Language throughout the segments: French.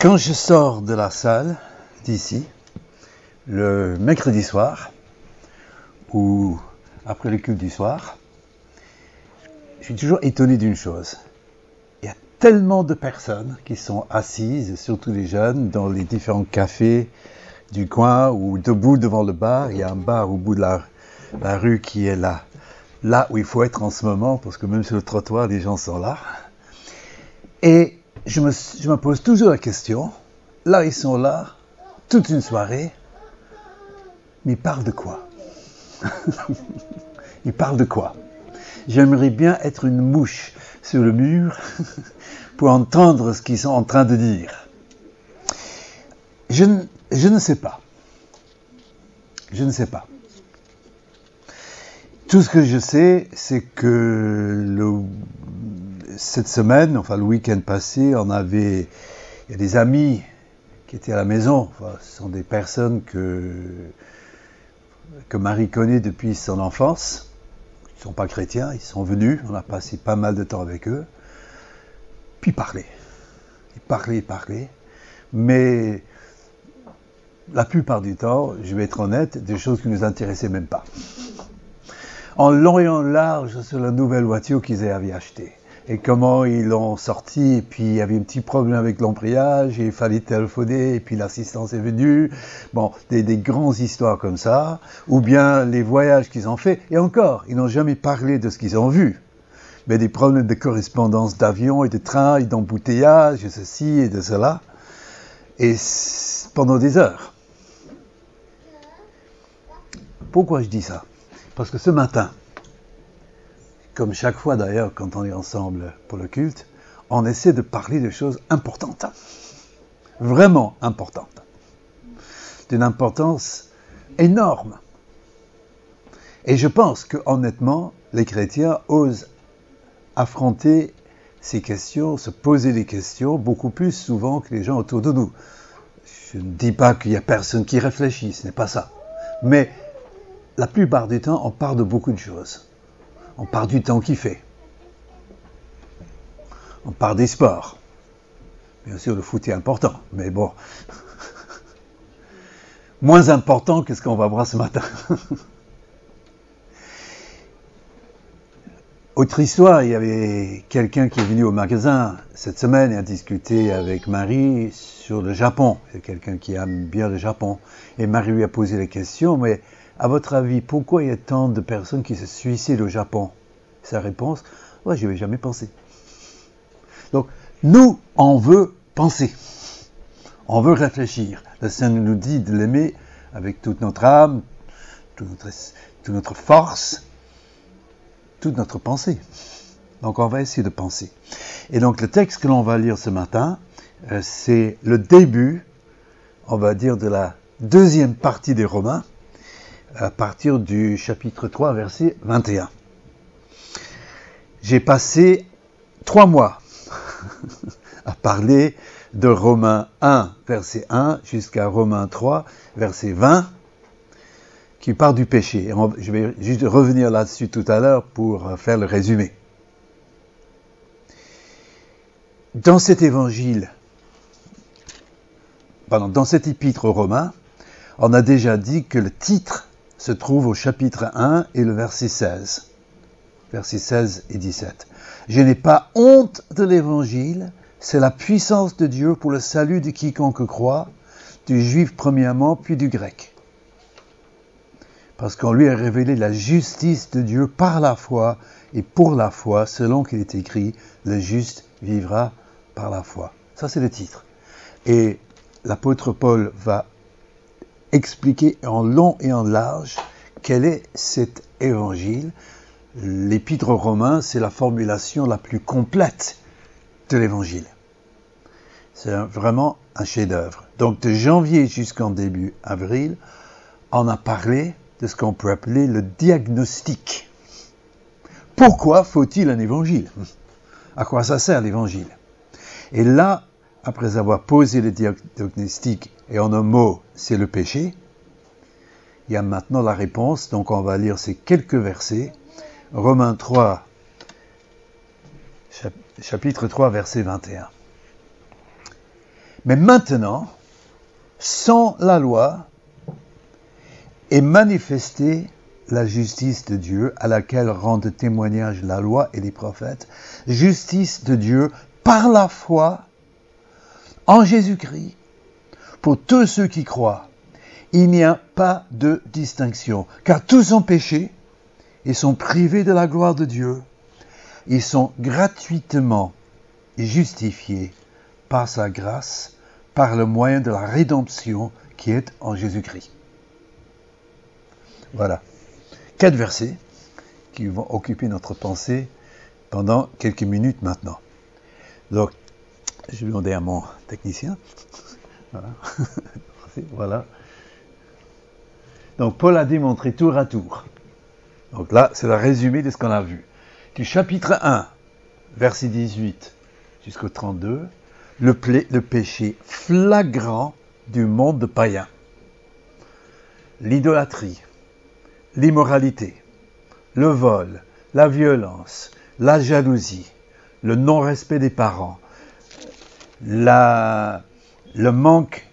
Quand je sors de la salle d'ici, le mercredi soir, ou après le culte du soir, je suis toujours étonné d'une chose. Il y a tellement de personnes qui sont assises, surtout les jeunes, dans les différents cafés du coin ou debout devant le bar. Il y a un bar au bout de la rue qui est là où il faut être en ce moment, parce que même sur le trottoir, les gens sont là. Et je me pose toujours la question, là ils sont là, toute une soirée, mais ils parlent de quoi? Ils parlent de quoi? J'aimerais bien être une mouche sur le mur pour entendre ce qu'ils sont en train de dire. Je ne sais pas. Je ne sais pas. Tout ce que je sais, c'est que cette semaine, enfin le week-end passé, il y a des amis qui étaient à la maison. Enfin, ce sont des personnes que Marie connaît depuis son enfance. Ils ne sont pas chrétiens, ils sont venus, on a passé pas mal de temps avec eux. Puis ils parlaient. Mais la plupart du temps, je vais être honnête, des choses qui ne nous intéressaient même pas. En long et en large sur la nouvelle voiture qu'ils avaient achetée. Et comment ils l'ont sortie, et puis il y avait un petit problème avec l'embrayage, et il fallait téléphoner, et puis l'assistance est venue. Bon, des grandes histoires comme ça. Ou bien les voyages qu'ils ont faits. Et encore, ils n'ont jamais parlé de ce qu'ils ont vu. Mais des problèmes de correspondance d'avion et de train, et d'embouteillage, et ceci et de cela. Et pendant des heures. Pourquoi je dis ça? Parce que ce matin, comme chaque fois d'ailleurs quand on est ensemble pour le culte, on essaie de parler de choses importantes. Vraiment importantes. D'une importance énorme. Et je pense que honnêtement, les chrétiens osent affronter ces questions, se poser des questions beaucoup plus souvent que les gens autour de nous. Je ne dis pas qu'il n'y a personne qui réfléchit, ce n'est pas ça. Mais la plupart du temps, on parle de beaucoup de choses. On parle du temps qu'il fait. On parle des sports. Bien sûr, le foot est important, mais bon. Moins important que ce qu'on va voir ce matin. Autre histoire, il y avait quelqu'un qui est venu au magasin cette semaine et a discuté avec Marie sur le Japon. C'est quelqu'un qui aime bien le Japon. Et Marie lui a posé la question, mais à votre avis, pourquoi il y a tant de personnes qui se suicident au Japon? Sa réponse, ouais, je n'y avais jamais pensé. Donc, nous, on veut penser. On veut réfléchir. Le Seigneur nous dit de l'aimer avec toute notre âme, toute notre force, toute notre pensée. Donc, on va essayer de penser. Et donc, le texte que l'on va lire ce matin, c'est le début, on va dire, de la deuxième partie des Romains, à partir du chapitre 3, verset 21. J'ai passé 3 mois à parler de Romains 1, verset 1, jusqu'à Romains 3, verset 20, qui parle du péché. Je vais juste revenir là-dessus tout à l'heure pour faire le résumé. Dans cet épître aux Romains, on a déjà dit que le titre se trouve au chapitre 1 et le verset 16. Versets 16 et 17. Je n'ai pas honte de l'évangile, c'est la puissance de Dieu pour le salut de quiconque croit, du juif premièrement, puis du grec. Parce qu'on lui a révélé la justice de Dieu par la foi et pour la foi, selon qu'il est écrit, le juste vivra par la foi. Ça, c'est le titre. Et l'apôtre Paul va expliquer en long et en large quel est cet évangile. L'épître aux Romains, c'est la formulation la plus complète de l'évangile. C'est vraiment un chef-d'œuvre. Donc, de janvier jusqu'en début avril, on a parlé de ce qu'on peut appeler le diagnostic. Pourquoi faut-il un évangile? À quoi ça sert l'évangile? Et là, après avoir posé le diagnostic, et en un mot, c'est le péché, il y a maintenant la réponse. Donc, on va lire ces quelques versets. Romains 3, chapitre 3, verset 21. Mais maintenant, sans la loi, est manifestée la justice de Dieu à laquelle rendent témoignage la loi et les prophètes, justice de Dieu par la foi en Jésus-Christ pour tous ceux qui croient. Il n'y a pas de distinction, car tous ont péché et sont privés de la gloire de Dieu. Ils sont gratuitement justifiés par sa grâce, par le moyen de la rédemption qui est en Jésus-Christ. Voilà. 4 versets qui vont occuper notre pensée pendant quelques minutes maintenant. Donc, je vais demander à mon technicien. Voilà. Voilà. Donc, Paul a démontré tour à tour. Donc là, c'est le résumé de ce qu'on a vu. Du chapitre 1, verset 18 jusqu'au 32, le péché flagrant du monde païen. L'idolâtrie, l'immoralité, le vol, la violence, la jalousie, le non-respect des parents, le manque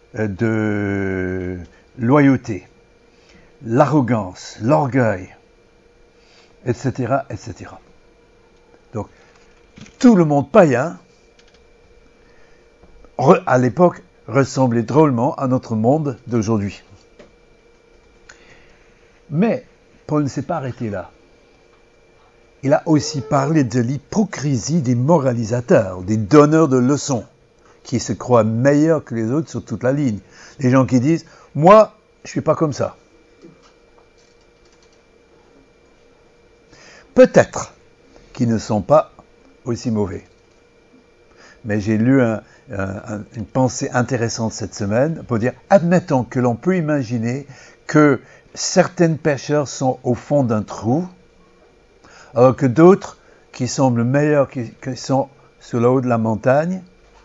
de loyauté, l'arrogance, l'orgueil, etc., etc. Donc, tout le monde païen, à l'époque, ressemblait drôlement à notre monde d'aujourd'hui. Mais Paul ne s'est pas arrêté là. Il a aussi parlé de l'hypocrisie des moralisateurs, des donneurs de leçons, qui se croient meilleurs que les autres sur toute la ligne. Les gens qui disent « Moi, je ne suis pas comme ça ». Peut-être qu'ils ne sont pas aussi mauvais. Mais j'ai lu une pensée intéressante cette semaine pour dire, admettons que l'on peut imaginer que certains pécheurs sont au fond d'un trou, alors que d'autres qui semblent meilleurs, qui sont sur le haut de la montagne,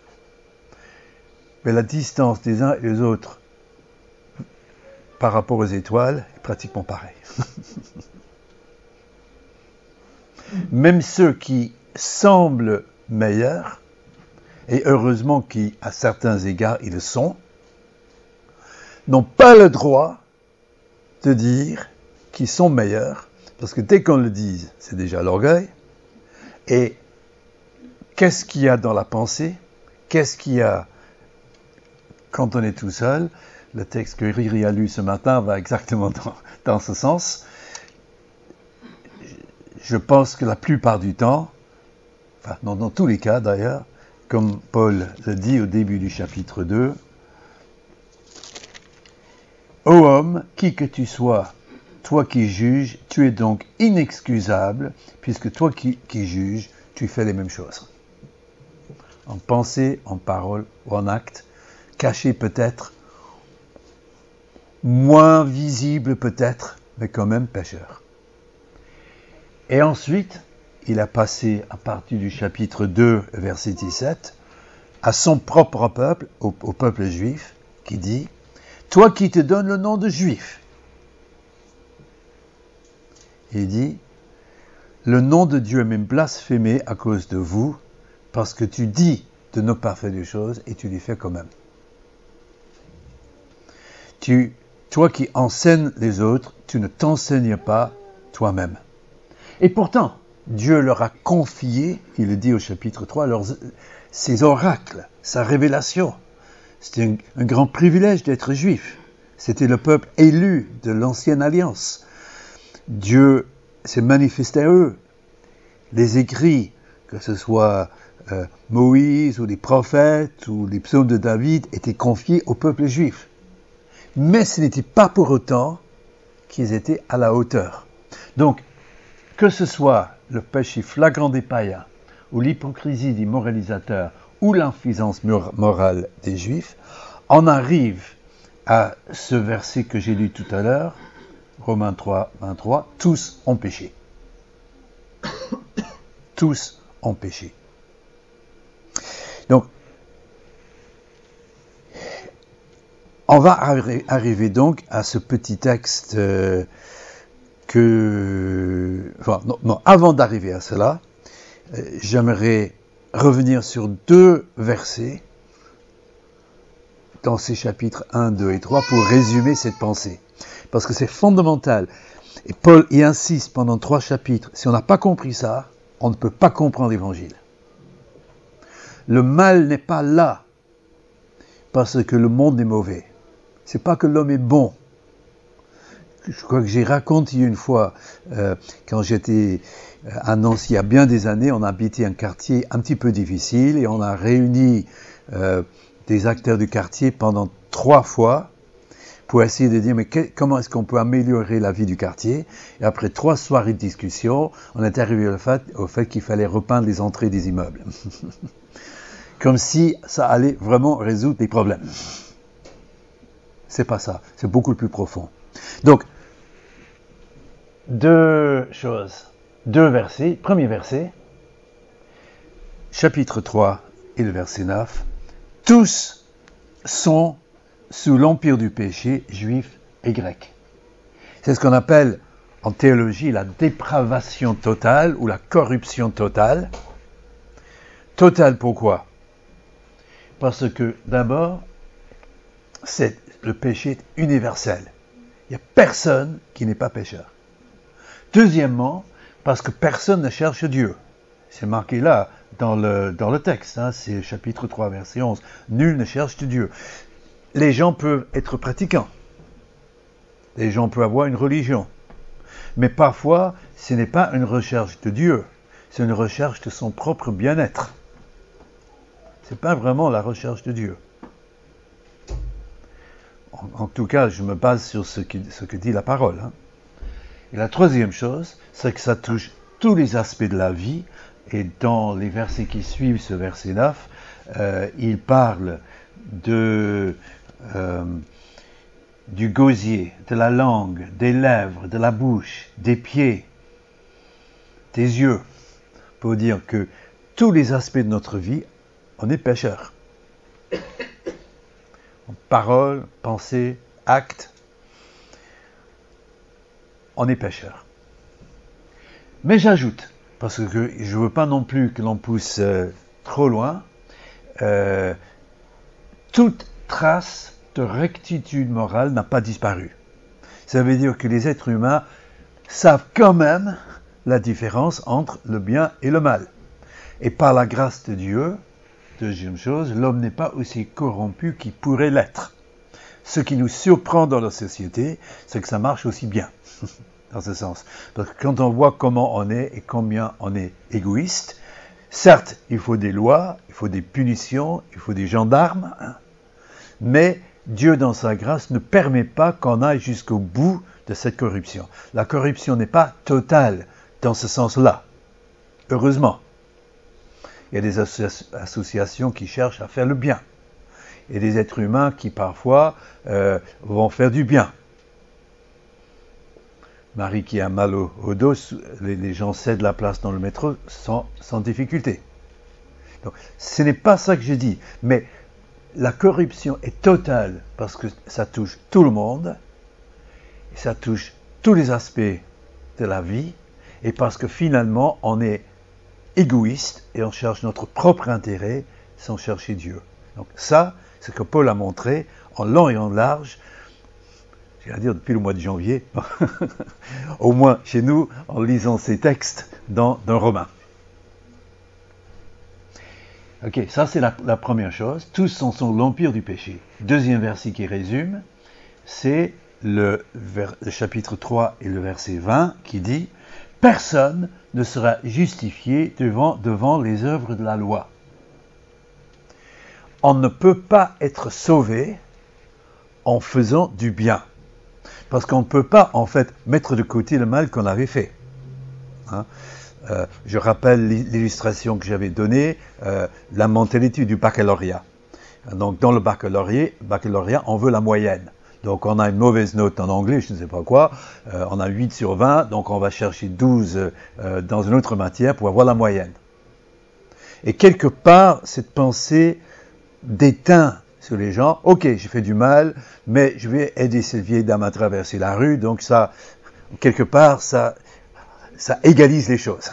mais la distance des uns et des autres par rapport aux étoiles est pratiquement pareille. Même ceux qui semblent meilleurs, et heureusement qu'à certains égards ils le sont, n'ont pas le droit de dire qu'ils sont meilleurs, parce que dès qu'on le dit, c'est déjà l'orgueil. Et qu'est-ce qu'il y a dans la pensée? Qu'est-ce qu'il y a quand on est tout seul? Le texte que Riri a lu ce matin va exactement dans ce sens. Je pense que la plupart du temps, enfin dans tous les cas d'ailleurs, comme Paul le dit au début du chapitre 2, « Ô homme, qui que tu sois, toi qui juges, tu es donc inexcusable, puisque toi qui juges, tu fais les mêmes choses. » En pensée, en parole ou en acte, caché peut-être, moins visible peut-être, mais quand même pécheur. Et ensuite, il a passé, à partir du chapitre 2, verset 17, à son propre peuple, au peuple juif, qui dit « Toi qui te donnes le nom de juif », il dit « Le nom de Dieu est même blasphémé à cause de vous, parce que tu dis de ne pas faire des choses et tu les fais quand même. Toi qui enseignes les autres, tu ne t'enseignes pas toi-même. » Et pourtant, Dieu leur a confié, il le dit au chapitre 3, ses oracles, sa révélation. C'était un grand privilège d'être juif. C'était le peuple élu de l'ancienne alliance. Dieu s'est manifesté à eux. Les écrits, que ce soit Moïse ou les prophètes ou les psaumes de David, étaient confiés au peuple juif. Mais ce n'était pas pour autant qu'ils étaient à la hauteur. Donc, que ce soit le péché flagrant des païens, ou l'hypocrisie des moralisateurs, ou l'insuffisance morale des juifs, on arrive à ce verset que j'ai lu tout à l'heure, Romains 3, 23, tous ont péché. Tous ont péché. Donc, on va arriver donc à ce petit texte avant d'arriver à cela, j'aimerais revenir sur 2 versets dans ces chapitres 1, 2 et 3 pour résumer cette pensée. Parce que c'est fondamental. Et Paul y insiste pendant 3 chapitres. Si on n'a pas compris ça, on ne peut pas comprendre l'Évangile. Le mal n'est pas là parce que le monde est mauvais. C'est pas que l'homme est bon. Je crois que j'ai raconté une fois, quand j'étais à Nancy, il y a bien des années, on habitait un quartier un petit peu difficile et on a réuni des acteurs du quartier pendant 3 fois pour essayer de dire mais comment est-ce qu'on peut améliorer la vie du quartier. Et après 3 soirées de discussion, on est arrivé au fait qu'il fallait repeindre les entrées des immeubles. Comme si ça allait vraiment résoudre les problèmes. C'est pas ça, c'est beaucoup plus profond. Donc, 2 choses, 2 versets. Premier verset, chapitre 3 et le verset 9. Tous sont sous l'empire du péché, juifs et grecs. C'est ce qu'on appelle en théologie la dépravation totale ou la corruption totale. Totale pourquoi ? Parce que d'abord, le péché est universel. Il n'y a personne qui n'est pas pécheur. Deuxièmement, parce que personne ne cherche Dieu. C'est marqué là, dans le texte, c'est chapitre 3, verset 11. Nul ne cherche Dieu. Les gens peuvent être pratiquants. Les gens peuvent avoir une religion. Mais parfois, ce n'est pas une recherche de Dieu. C'est une recherche de son propre bien-être. Ce n'est pas vraiment la recherche de Dieu. En tout cas, je me base sur ce que dit la parole. Et la troisième chose, c'est que ça touche tous les aspects de la vie. Et dans les versets qui suivent ce verset 9, il parle du gosier, de la langue, des lèvres, de la bouche, des pieds, des yeux. Pour dire que tous les aspects de notre vie, on est pécheur. Parole, pensée, acte, on est pécheur. Mais j'ajoute, parce que je ne veux pas non plus que l'on pousse trop loin, toute trace de rectitude morale n'a pas disparu. Ça veut dire que les êtres humains savent quand même la différence entre le bien et le mal. Et par la grâce de Dieu, deuxième chose, l'homme n'est pas aussi corrompu qu'il pourrait l'être. Ce qui nous surprend dans la société, c'est que ça marche aussi bien, dans ce sens. Parce que quand on voit comment on est et combien on est égoïste, certes, il faut des lois, il faut des punitions, il faut des gendarmes, mais Dieu, dans sa grâce, ne permet pas qu'on aille jusqu'au bout de cette corruption. La corruption n'est pas totale dans ce sens-là, heureusement. Il y a des associations qui cherchent à faire le bien. Et des êtres humains qui, parfois, vont faire du bien. Marie qui a mal au dos, les gens cèdent la place dans le métro sans difficulté. Donc, ce n'est pas ça que j'ai dit. Mais la corruption est totale parce que ça touche tout le monde. Et ça touche tous les aspects de la vie. Et parce que finalement, on est égoïste et on cherche notre propre intérêt sans chercher Dieu. Donc ça, c'est ce que Paul a montré en long et en large, j'allais dire depuis le mois de janvier, au moins chez nous, en lisant ces textes dans Romains. Ok, ça c'est la première chose. Tous sont sous l'empire du péché. Deuxième verset qui résume, c'est le chapitre 3 et le verset 20 qui dit « Personne ne sera justifié devant les œuvres de la loi. » On ne peut pas être sauvé en faisant du bien. Parce qu'on ne peut pas, en fait, mettre de côté le mal qu'on avait fait. Je rappelle l'illustration que j'avais donnée, la mentalité du baccalauréat. Donc, dans le baccalauréat, on veut la moyenne. Donc, on a une mauvaise note en anglais, je ne sais pas quoi, on a 8 sur 20, donc on va chercher 12 dans une autre matière pour avoir la moyenne. Et quelque part, cette pensée déteint sur les gens, ok, j'ai fait du mal, mais je vais aider cette vieille dame à traverser la rue, donc ça, quelque part, ça égalise les choses.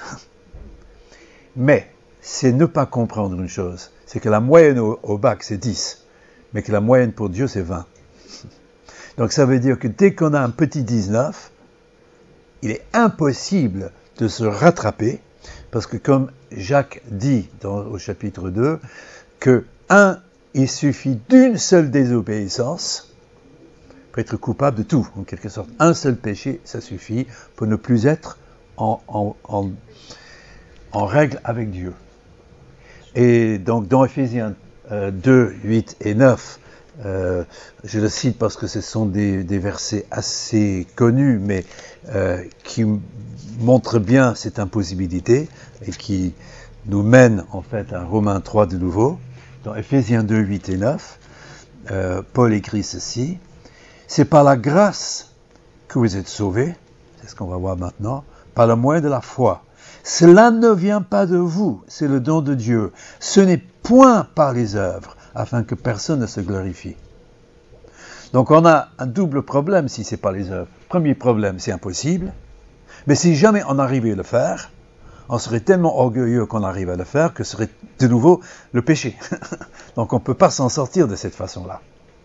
Mais, c'est ne pas comprendre une chose, c'est que la moyenne au bac, c'est 10. mais que la moyenne pour Dieu, c'est 20. Donc ça veut dire que dès qu'on a un petit 19, il est impossible de se rattraper, parce que comme Jacques dit au chapitre 2, que il suffit d'une seule désobéissance pour être coupable de tout, en quelque sorte. Un seul péché, ça suffit pour ne plus être en règle avec Dieu. Et donc dans Ephésiens 2, 8 et 9, je le cite parce que ce sont des versets assez connus, mais qui montrent bien cette impossibilité et qui nous mènent en fait à Romains 3 de nouveau. Dans Ephésiens 2, 8 et 9, Paul écrit ceci: « C'est par la grâce que vous êtes sauvés, c'est ce qu'on va voir maintenant, par le moyen de la foi. Cela ne vient pas de vous, c'est le don de Dieu. Ce n'est point par les œuvres, afin que personne ne se glorifie. » Donc on a un double problème si c'est pas les œuvres. Premier problème, c'est impossible. Mais si jamais on arrivait à le faire, on serait tellement orgueilleux qu'on arrive à le faire que ce serait de nouveau le péché. Donc on ne peut pas s'en sortir de cette façon-là.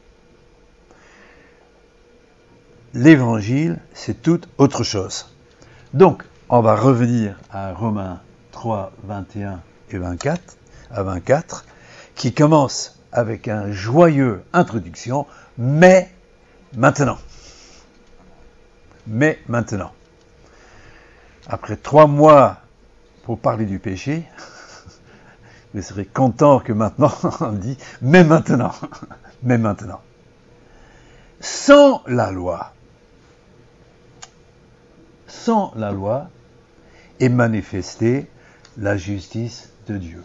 L'évangile, c'est toute autre chose. Donc, on va revenir à Romains 3, 21 et 24, qui commence avec un joyeux introduction, mais maintenant. Mais maintenant. Après 3 mois pour parler du péché, vous serez content que maintenant on dit mais maintenant. Mais maintenant. Sans la loi est manifestée la justice de Dieu.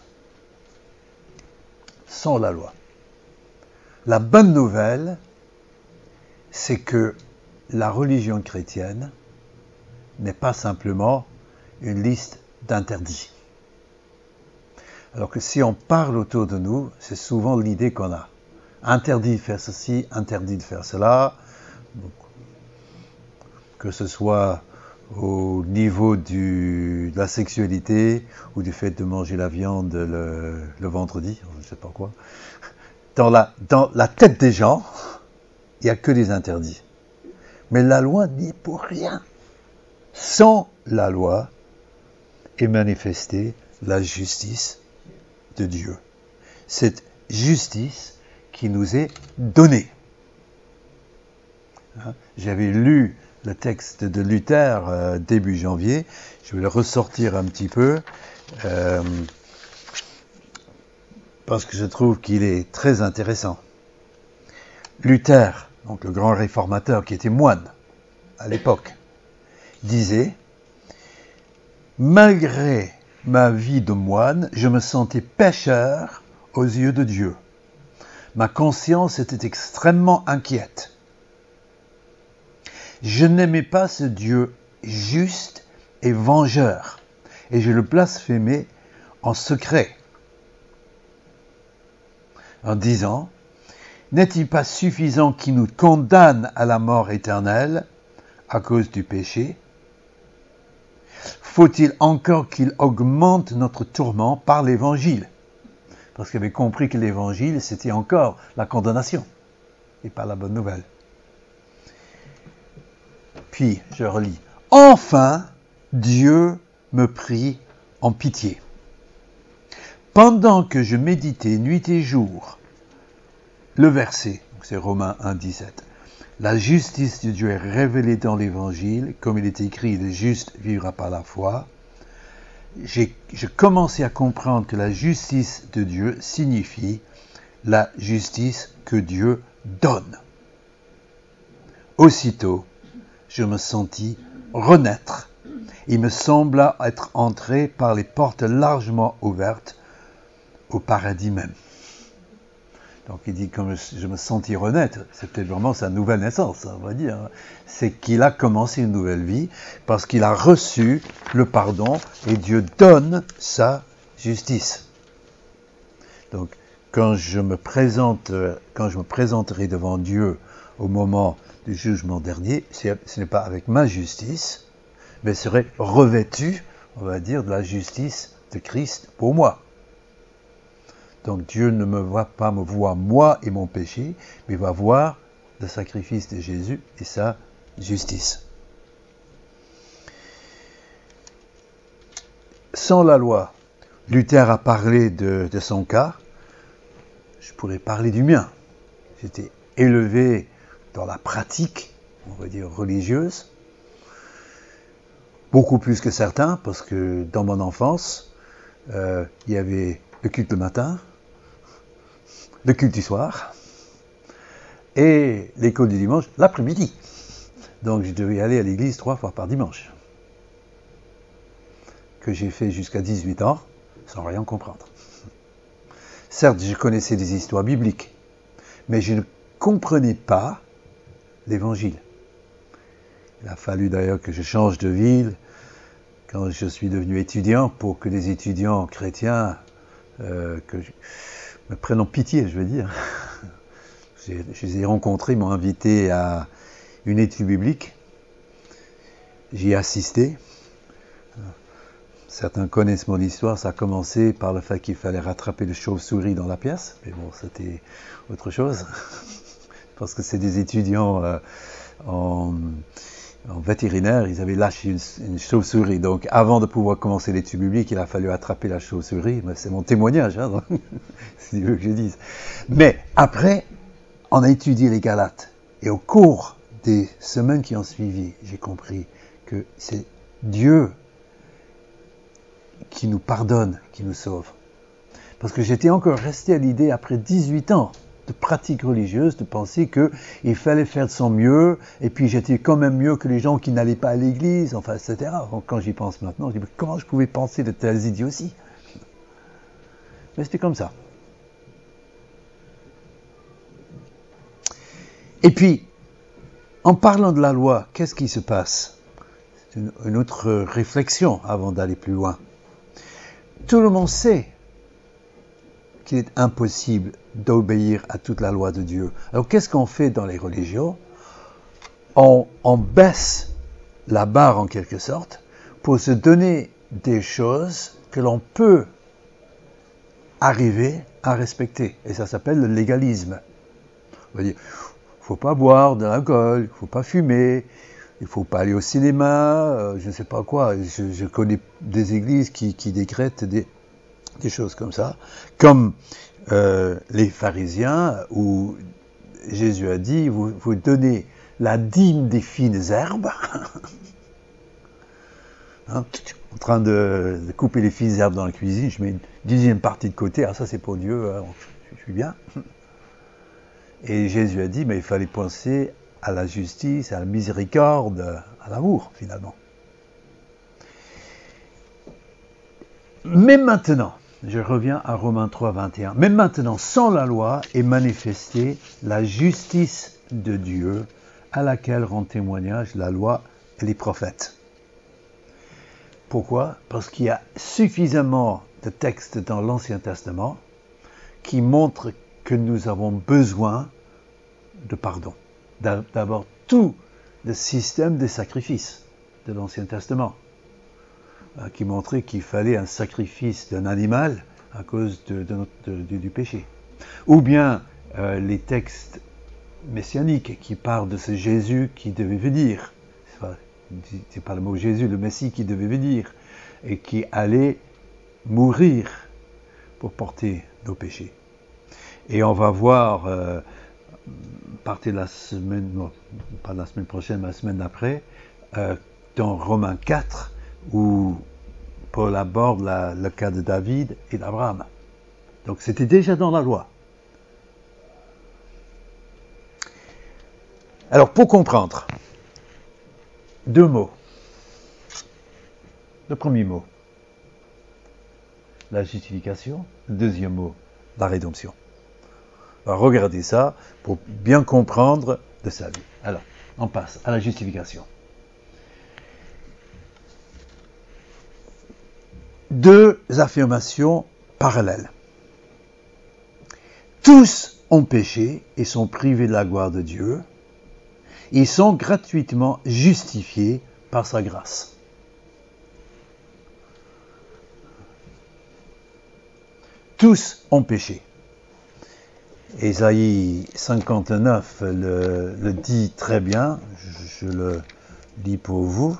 Sans la loi. La bonne nouvelle, c'est que la religion chrétienne n'est pas simplement une liste d'interdits. Alors que si on parle autour de nous, c'est souvent l'idée qu'on a. Interdit de faire ceci, interdit de faire cela, que ce soit au niveau de la sexualité ou du fait de manger la viande le vendredi, je ne sais pas quoi. Dans la tête des gens, il n'y a que des interdits. Mais la loi n'y est pour rien. Sans la loi est manifestée la justice de Dieu. Cette justice qui nous est donnée. J'avais lu le texte de Luther début janvier. Je vais le ressortir un petit peu parce que je trouve qu'il est très intéressant. Luther, donc le grand réformateur qui était moine à l'époque, disait: « Malgré ma vie de moine, je me sentais pécheur aux yeux de Dieu. Ma conscience était extrêmement inquiète. Je n'aimais pas ce Dieu juste et vengeur, et je le blasphémais en secret, en disant: n'est-il pas suffisant qu'il nous condamne à la mort éternelle à cause du péché? Faut-il encore qu'il augmente notre tourment par l'évangile? » Parce qu'il avait compris que l'évangile, c'était encore la condamnation, et pas la bonne nouvelle. Puis, je relis. « Enfin, Dieu me prit en pitié. Pendant que je méditais nuit et jour, le verset, c'est Romains 1, 17, la justice de Dieu est révélée dans l'évangile, comme il est écrit, le juste vivra par la foi. Je commençais à comprendre que la justice de Dieu signifie la justice que Dieu donne. Aussitôt, je me sentis renaître. Il me sembla être entré par les portes largement ouvertes au paradis même. » Donc il dit, comme je me sentis renaître, c'est peut-être vraiment sa nouvelle naissance, on va dire. C'est qu'il a commencé une nouvelle vie parce qu'il a reçu le pardon et Dieu donne sa justice. Donc quand je me présenterai devant Dieu au moment du jugement dernier, ce n'est pas avec ma justice, mais serait revêtu, on va dire, de la justice de Christ pour moi. Donc Dieu ne me voit pas me voir moi et mon péché, mais va voir le sacrifice de Jésus et sa justice. Sans la loi, Luther a parlé de son cas, je pourrais parler du mien. J'étais élevé dans la pratique, on va dire religieuse, beaucoup plus que certains, parce que dans mon enfance, il y avait le culte le matin, le culte du soir, et l'école du dimanche l'après-midi. Donc je devais aller à l'église 3 fois par dimanche, que j'ai fait jusqu'à 18 ans, sans rien comprendre. Certes, je connaissais des histoires bibliques, mais je ne comprenais pas l'évangile. Il a fallu d'ailleurs que je change de ville quand je suis devenu étudiant pour que les étudiants chrétiens me prennent en pitié, je veux dire. Je les ai rencontrés, ils m'ont invité à une étude biblique. J'y ai assisté. Certains connaissent mon histoire, ça a commencé par le fait qu'il fallait rattraper le chauve-souris dans la pièce, mais bon, c'était autre chose, parce que c'est des étudiants en vétérinaire, ils avaient lâché une chauve-souris, donc avant de pouvoir commencer l'étude biblique, il a fallu attraper la chauve-souris, c'est mon témoignage, hein, c'est ce que je dise. Mais après, on a étudié les Galates, et au cours des semaines qui ont suivi, j'ai compris que c'est Dieu qui nous pardonne, qui nous sauve. Parce que j'étais encore resté à l'idée, après 18 ans de pratique religieuse, de penser qu'il fallait faire de son mieux, et puis j'étais quand même mieux que les gens qui n'allaient pas à l'église, enfin, etc. Donc, quand j'y pense maintenant, je dis, mais comment je pouvais penser de telles idioties? Mais c'était comme ça. Et puis, en parlant de la loi, qu'est-ce qui se passe? C'est une autre réflexion avant d'aller plus loin. Tout le monde sait qu'il est impossible d'obéir à toute la loi de Dieu. Alors qu'est-ce qu'on fait dans les religions? On baisse la barre en quelque sorte pour se donner des choses que l'on peut arriver à respecter. Et ça s'appelle le légalisme. On va dire, il ne faut pas boire de l'alcool, il ne faut pas fumer, il ne faut pas aller au cinéma, je ne sais pas quoi. Je connais des églises qui décrètent des choses comme ça, comme les pharisiens, où Jésus a dit, vous donnez la dîme des fines herbes, hein, en train de couper les fines herbes dans la cuisine, je mets une dixième partie de côté, ah ça c'est pour Dieu, hein, je suis bien. Et Jésus a dit, mais il fallait penser à la justice, à la miséricorde, à l'amour, finalement. Mais maintenant, je reviens à Romains 3, 21. Mais maintenant, sans la loi est manifestée la justice de Dieu, à laquelle rend témoignage la loi et les prophètes. Pourquoi? Parce qu'il y a suffisamment de textes dans l'Ancien Testament qui montrent que nous avons besoin de pardon. D'abord, tout le système des sacrifices de l'Ancien Testament, qui montrait qu'il fallait un sacrifice d'un animal à cause du péché. Ou bien les textes messianiques qui parlent de ce Jésus qui devait venir. C'est pas le mot Jésus, le Messie qui devait venir et qui allait mourir pour porter nos péchés. Et on va voir, partir la semaine, non, pas la semaine prochaine, mais la semaine d'après, dans Romains 4, où Paul aborde le cas de David et d'Abraham. Donc c'était déjà dans la loi. Alors pour comprendre, deux mots. Le premier mot, la justification. Le deuxième mot, la rédemption. On va regarder ça pour bien comprendre de sa vie. Alors, on passe à la justification. Deux affirmations parallèles. Tous ont péché et sont privés de la gloire de Dieu. Ils sont gratuitement justifiés par sa grâce. tous ont péché. Ésaïe 59 le dit très bien, je le lis pour vous.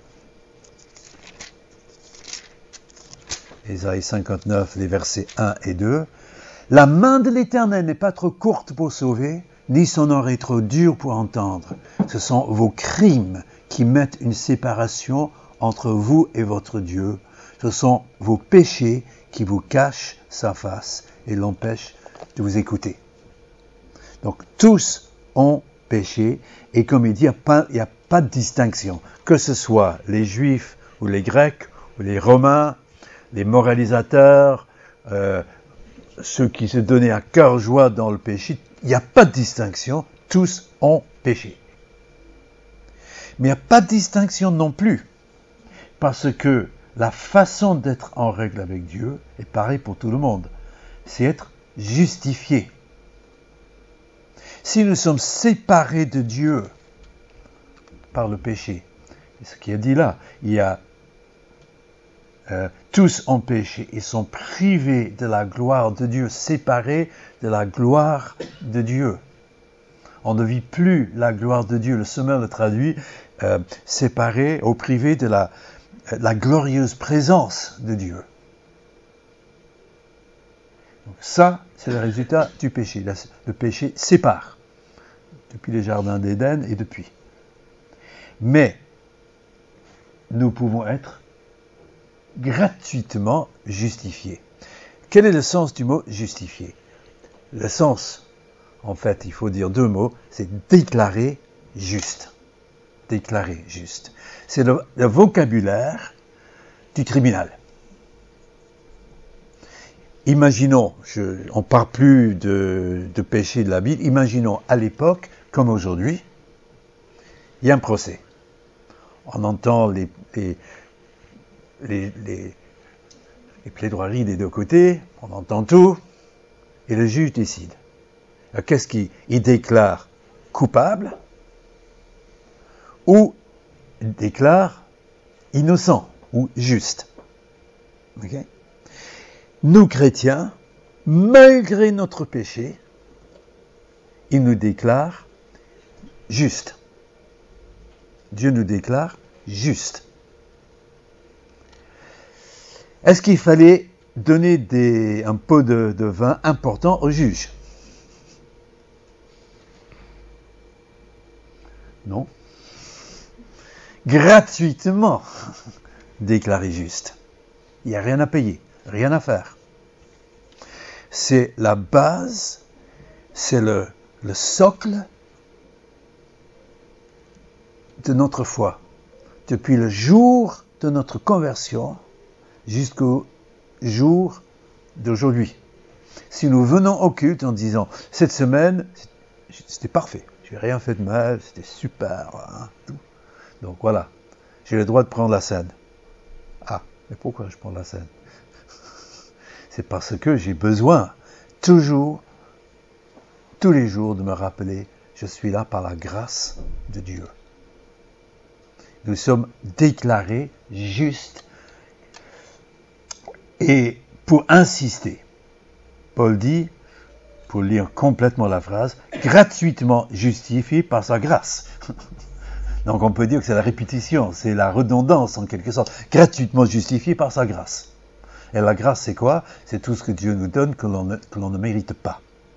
Ésaïe 59, les versets 1 et 2. La main de l'Éternel n'est pas trop courte pour sauver, ni son oreille trop dure pour entendre. Ce sont vos crimes qui mettent une séparation entre vous et votre Dieu. Ce sont vos péchés qui vous cachent sa face et l'empêchent de vous écouter. Donc tous ont péché, et comme il dit, il n'y a pas de distinction, que ce soit les Juifs ou les Grecs ou les Romains, les moralisateurs, ceux qui se donnaient à cœur joie dans le péché, il n'y a pas de distinction, tous ont péché. Mais il n'y a pas de distinction non plus, parce que la façon d'être en règle avec Dieu est pareille pour tout le monde, c'est être justifié. Si nous sommes séparés de Dieu par le péché, ce qui est dit là, il y a tous ont péché, ils sont privés de la gloire de Dieu, séparés de la gloire de Dieu. On ne vit plus la gloire de Dieu. Le Sommeur le traduit séparé ou privé de la glorieuse présence de Dieu. Donc ça, c'est le résultat du péché. Le péché sépare, depuis les jardins d'Éden et depuis. Mais nous pouvons être gratuitement justifiés. Quel est le sens du mot justifié? Le sens, en fait, il faut dire deux mots, c'est déclarer juste. Déclarer juste. C'est le vocabulaire du tribunal. Imaginons, on ne parle plus de péché de la Bible, imaginons à l'époque, comme aujourd'hui, il y a un procès. On entend les plaidoiries des deux côtés, on entend tout, et le juge décide. Alors, qu'est-ce qu'il déclare coupable ou il déclare innocent ou juste. Okay? Nous, chrétiens, malgré notre péché, il nous déclare juste. Dieu nous déclare juste. Est-ce qu'il fallait donner un pot de vin important au juge? Non. Gratuitement déclaré juste. Il n'y a rien à payer, rien à faire. C'est la base, c'est le socle de notre foi. Depuis le jour de notre conversion jusqu'au jour d'aujourd'hui. Si nous venons au culte en disant « Cette semaine, c'était parfait, je n'ai rien fait de mal, c'était super. Hein, » Donc voilà, j'ai le droit de prendre la scène. Ah, mais pourquoi je prends la scène? C'est parce que j'ai besoin, toujours, tous les jours, de me rappeler, je suis là par la grâce de Dieu. Nous sommes déclarés justes. Et pour insister, Paul dit, pour lire complètement la phrase, gratuitement justifié par sa grâce. Donc on peut dire que c'est la répétition, c'est la redondance en quelque sorte. Gratuitement justifié par sa grâce. Et la grâce, c'est quoi? C'est tout ce que Dieu nous donne que l'on ne mérite pas.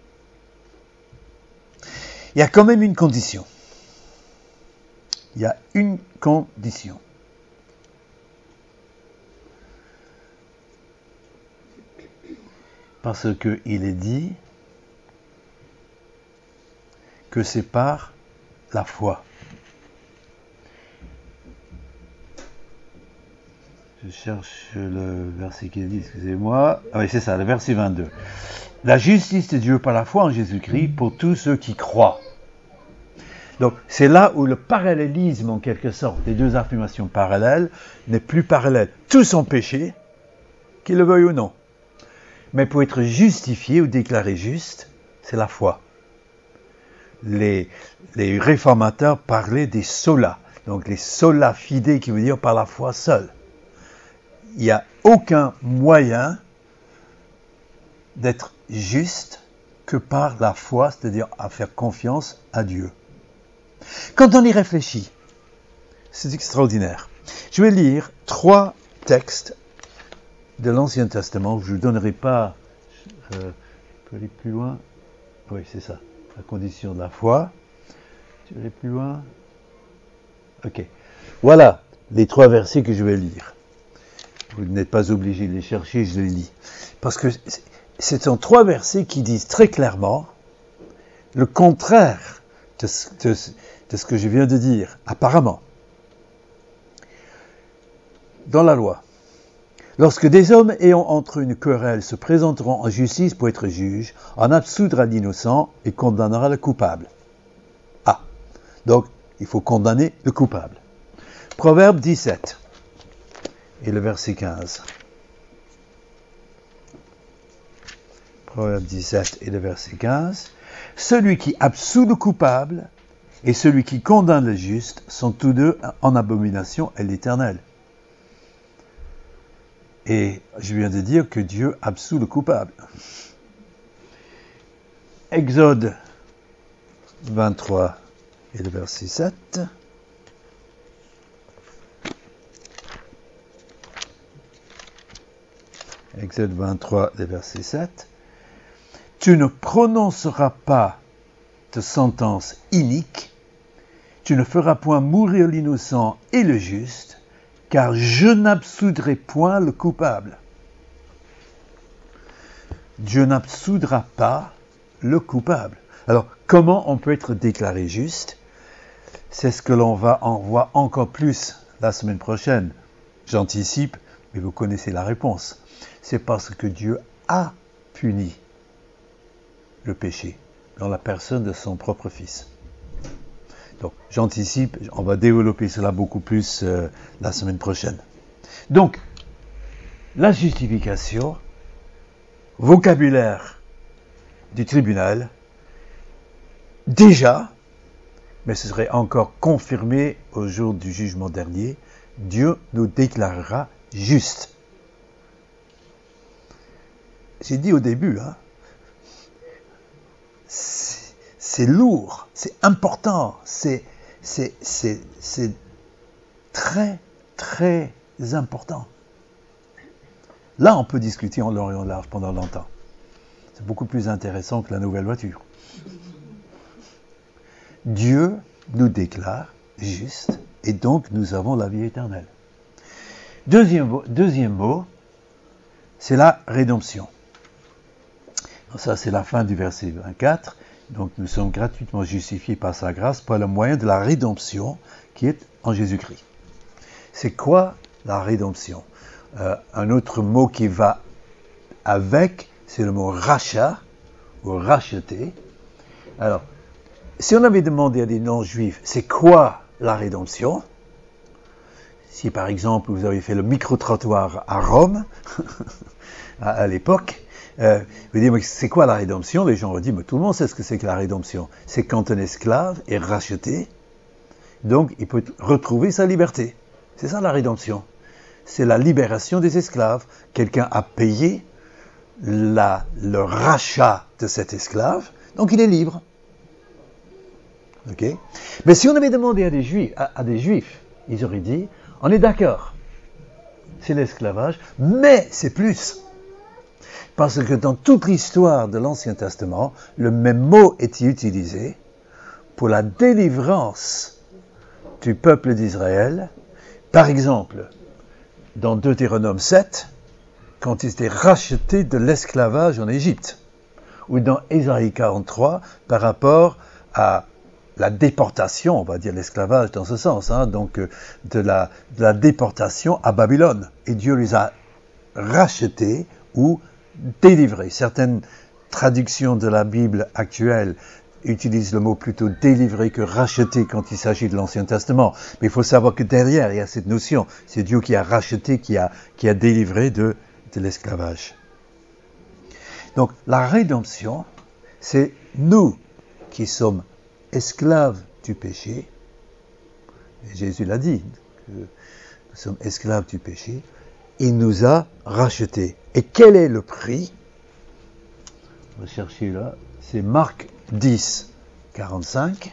Il y a quand même une condition. Il y a une condition. Parce qu'il est dit que c'est par la foi. Je cherche le verset qui est dit, excusez-moi. Ah oui, c'est ça, le verset 22. La justice de Dieu par la foi en Jésus-Christ pour tous ceux qui croient. Donc, c'est là où le parallélisme, en quelque sorte, des deux affirmations parallèles, n'est plus parallèle. Tous ont péché, qu'ils le veuillent ou non. Mais pour être justifié ou déclaré juste, c'est la foi. Les réformateurs parlaient des sola, donc les sola fide qui veut dire par la foi seule. Il n'y a aucun moyen d'être juste que par la foi, c'est-à-dire à faire confiance à Dieu. Quand on y réfléchit, c'est extraordinaire. Je vais lire 3 textes de l'Ancien Testament. Je ne donnerai pas... je peux aller plus loin? Oui, c'est ça. La condition de la foi. Tu veux aller plus loin? Ok. Voilà les 3 versets que je vais lire. Vous n'êtes pas obligé de les chercher, je les lis. Parce que ce sont 3 versets qui disent très clairement le contraire de ce que je viens de dire, apparemment. Dans la loi, lorsque des hommes ayant entre eux une querelle se présenteront en justice pour être juges, on absoudra l'innocent et condamnera le coupable. Ah, donc il faut condamner le coupable. Proverbe 17 et le verset 15. Proverbe 17 et le verset 15. Celui qui absout le coupable et celui qui condamne le juste sont tous deux en abomination à l'Éternel. Et je viens de dire que Dieu absout le coupable. Exode 23 et le verset 7. Exode 23 et le verset 7. Tu ne prononceras pas de sentence inique, tu ne feras point mourir l'innocent et le juste, car je n'absoudrai point le coupable. Dieu n'absoudra pas le coupable. Alors, comment on peut être déclaré juste? C'est ce que l'on va en voir encore plus la semaine prochaine. J'anticipe, mais vous connaissez la réponse. C'est parce que Dieu a puni le péché dans la personne de son propre Fils. Donc, j'anticipe, on va développer cela beaucoup plus la semaine prochaine. Donc, la justification, vocabulaire du tribunal, déjà, mais ce serait encore confirmé au jour du jugement dernier, Dieu nous déclarera justes. J'ai dit au début, c'est lourd, c'est important, c'est très, très important. Là, on peut discuter en long et en large pendant longtemps. C'est beaucoup plus intéressant que la nouvelle voiture. Dieu nous déclare justes et donc nous avons la vie éternelle. Deuxième mot, c'est la rédemption. Ça, c'est la fin du verset 24. Donc, nous sommes gratuitement justifiés par sa grâce par le moyen de la rédemption qui est en Jésus-Christ. C'est quoi la rédemption? Un autre mot qui va avec, c'est le mot rachat ou racheter. Alors, si on avait demandé à des non-juifs, c'est quoi la rédemption? Si par exemple vous avez fait le micro-trottoir à Rome, à l'époque, vous dites, mais c'est quoi la rédemption? Les gens vont dire, mais tout le monde sait ce que c'est que la rédemption. C'est quand un esclave est racheté, donc il peut retrouver sa liberté. C'est ça la rédemption. C'est la libération des esclaves. Quelqu'un a payé le rachat de cet esclave, donc il est libre. Okay? Mais si on avait demandé à des juifs, ils auraient dit, on est d'accord, c'est l'esclavage, mais c'est plus. Parce que dans toute l'histoire de l'Ancien Testament, le même mot est utilisé pour la délivrance du peuple d'Israël. Par exemple, dans Deutéronome 7, quand ils étaient rachetés de l'esclavage en Égypte, ou dans Ésaïe 43, par rapport à la déportation, on va dire l'esclavage dans ce sens, donc de la déportation à Babylone. Et Dieu les a rachetés ou délivrés. Certaines traductions de la Bible actuelle utilisent le mot plutôt délivré que racheté quand il s'agit de l'Ancien Testament. Mais il faut savoir que derrière, il y a cette notion. C'est Dieu qui a racheté, qui a délivré de l'esclavage. Donc, la rédemption, c'est nous qui sommes esclaves du péché. Et Jésus l'a dit, que nous sommes esclaves du péché. Il nous a rachetés. Et quel est le prix? On va chercher là. C'est Marc 10, 45,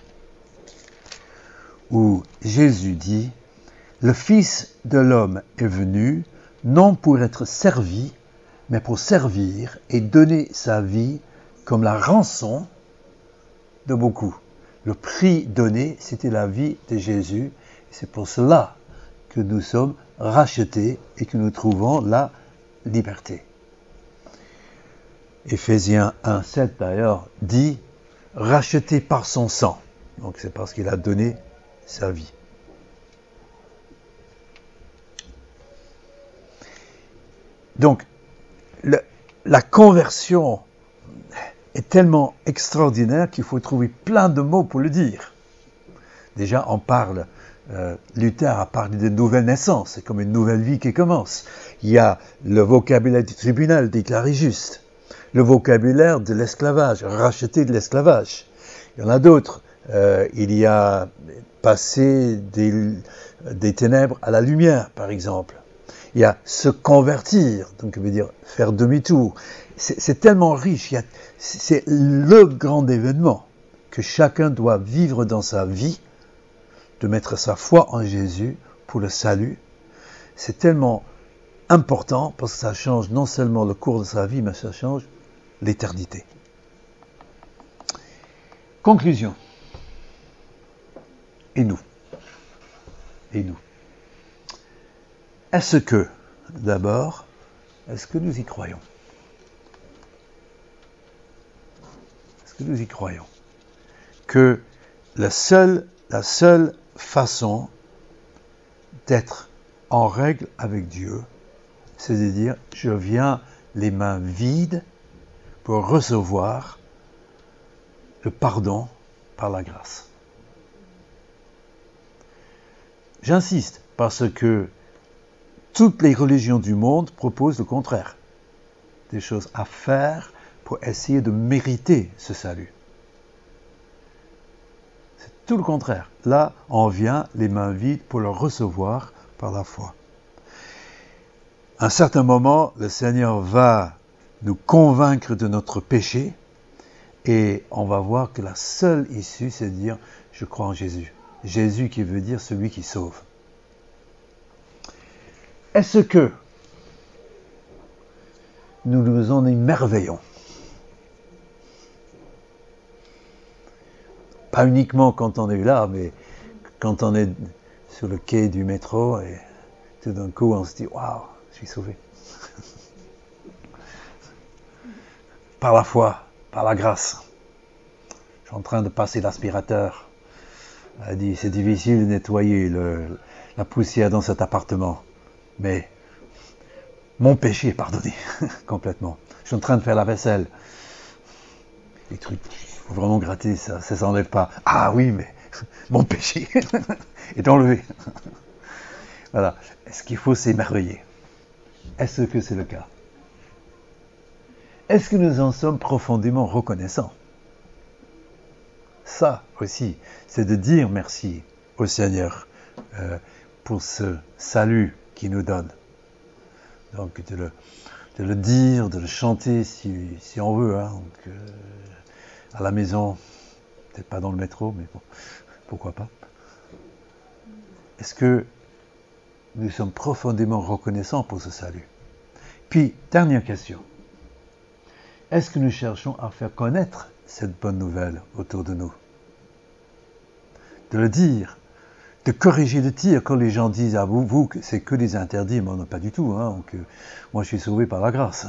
où Jésus dit « Le Fils de l'homme est venu, non pour être servi, mais pour servir et donner sa vie comme la rançon de beaucoup. » Le prix donné, c'était la vie de Jésus. C'est pour cela que nous sommes rachetés et que nous trouvons la liberté. Éphésiens 1, 7 d'ailleurs dit « racheté par son sang ». Donc c'est parce qu'il a donné sa vie. Donc, la conversion est tellement extraordinaire qu'il faut trouver plein de mots pour le dire. Déjà, on parle, Luther a parlé de nouvelle naissance, c'est comme une nouvelle vie qui commence. Il y a le vocabulaire du tribunal, déclaré juste. Le vocabulaire de l'esclavage, racheté de l'esclavage. Il y en a d'autres. Il y a passer des ténèbres à la lumière, par exemple. Il y a se convertir, donc ça veut dire faire demi-tour. C'est tellement riche, c'est le grand événement que chacun doit vivre dans sa vie, de mettre sa foi en Jésus pour le salut. C'est tellement important parce que ça change non seulement le cours de sa vie, mais ça change l'éternité. Conclusion. Et nous? Est-ce que, d'abord, est-ce que nous y croyons? Est-ce que nous y croyons? Que la seule façon d'être en règle avec Dieu, c'est de dire, je viens les mains vides pour recevoir le pardon par la grâce. J'insiste, parce que toutes les religions du monde proposent le contraire. Des choses à faire pour essayer de mériter ce salut. C'est tout le contraire. Là, on vient les mains vides pour le recevoir par la foi. À un certain moment, le Seigneur va nous convaincre de notre péché et on va voir que la seule issue, c'est de dire « je crois en Jésus ». Jésus qui veut dire celui qui sauve. Est-ce que nous nous en émerveillons? Pas uniquement quand on est là, mais quand on est sur le quai du métro et tout d'un coup on se dit « waouh, je suis sauvé ». Par la foi, par la grâce. Je suis en train de passer l'aspirateur. Elle dit, c'est difficile de nettoyer la poussière dans cet appartement. Mais mon péché est pardonné complètement. Je suis en train de faire la vaisselle. Les trucs, il faut vraiment gratter, ça ne s'enlève pas. Ah oui, mais mon péché est enlevé. Voilà. Est-ce qu'il faut s'émerveiller? Est-ce que c'est le cas? Est-ce que nous en sommes profondément reconnaissants? Ça aussi, c'est de dire merci au Seigneur pour ce salut qu'il nous donne. Donc de le dire, de le chanter si on veut. Hein. Donc, à la maison, peut-être pas dans le métro, mais bon, pourquoi pas. Est-ce que nous sommes profondément reconnaissants pour ce salut? Puis, dernière question. Est-ce que nous cherchons à faire connaître cette bonne nouvelle autour de nous? De le dire, de corriger le tir quand les gens disent à vous que c'est que des interdits, mais non, pas du tout. Hein, donc, moi, je suis sauvé par la grâce.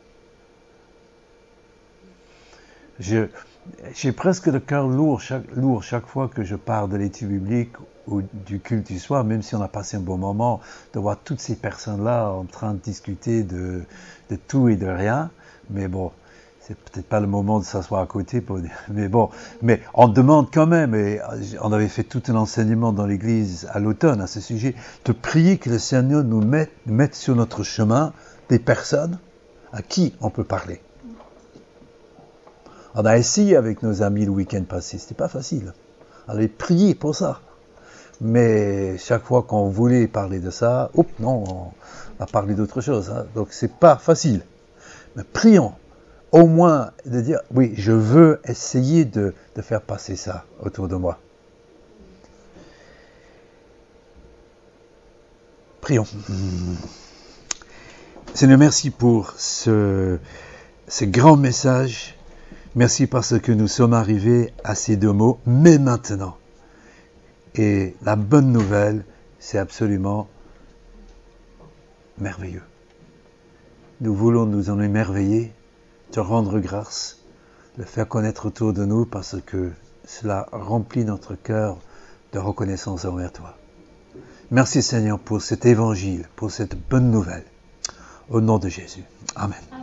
J'ai presque le cœur lourd chaque fois que je parle de l'étude biblique ou du culte du soir, même si on a passé un bon moment, de voir toutes ces personnes-là en train de discuter de tout et de rien. Mais bon, c'est peut-être pas le moment de s'asseoir à côté, mais bon, mais on demande quand même, et on avait fait tout un enseignement dans l'église à l'automne à ce sujet, de prier que le Seigneur nous mette sur notre chemin des personnes à qui on peut parler. On a essayé avec nos amis le week-end passé, c'était pas facile. On avait prié pour ça. Mais chaque fois qu'on voulait parler de ça, non, on a parlé d'autre chose. Hein. Donc c'est pas facile. Mais prions au moins de dire, oui, je veux essayer de faire passer ça autour de moi. Prions. Seigneur, merci pour ce grand message. Merci parce que nous sommes arrivés à ces 2 mots, mais maintenant. Et la bonne nouvelle, c'est absolument merveilleux. Nous voulons nous en émerveiller, te rendre grâce, le faire connaître autour de nous parce que cela remplit notre cœur de reconnaissance envers toi. Merci Seigneur pour cet évangile, pour cette bonne nouvelle. Au nom de Jésus. Amen.